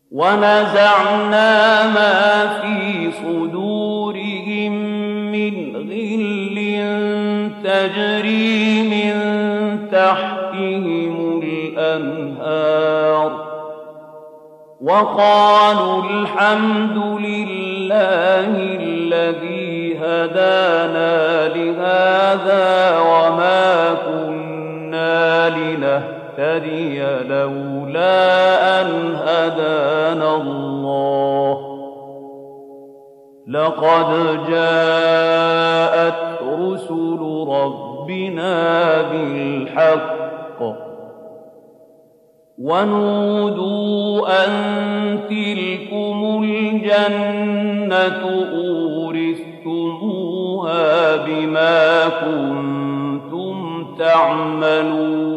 وَنَزَعْنَا مَا فِي صُدُورِهِم مِّنْ غِلٍّ تَجْرِي مِن تَحْتِهِمُ الْأَنْهَارُ وَقَالُوا الْحَمْدُ لِلَّهِ الَّذِي هَدَانَا لِهَٰذَا وَمَا كُنَّا لِنَهْتَدِيَ لَوْلَا أَنْ هَدَانَا اللَّهُ ۖ لَقَدْ جَاءَتْ رُسُلُ رَبِّنَا بِالْحَقِّ وَنُودُوا أَن تِلْكُمُ الْجَنَّةُ أُورِثْتُمُوهَا بِمَا كُنتُمْ تَعْمَلُونَ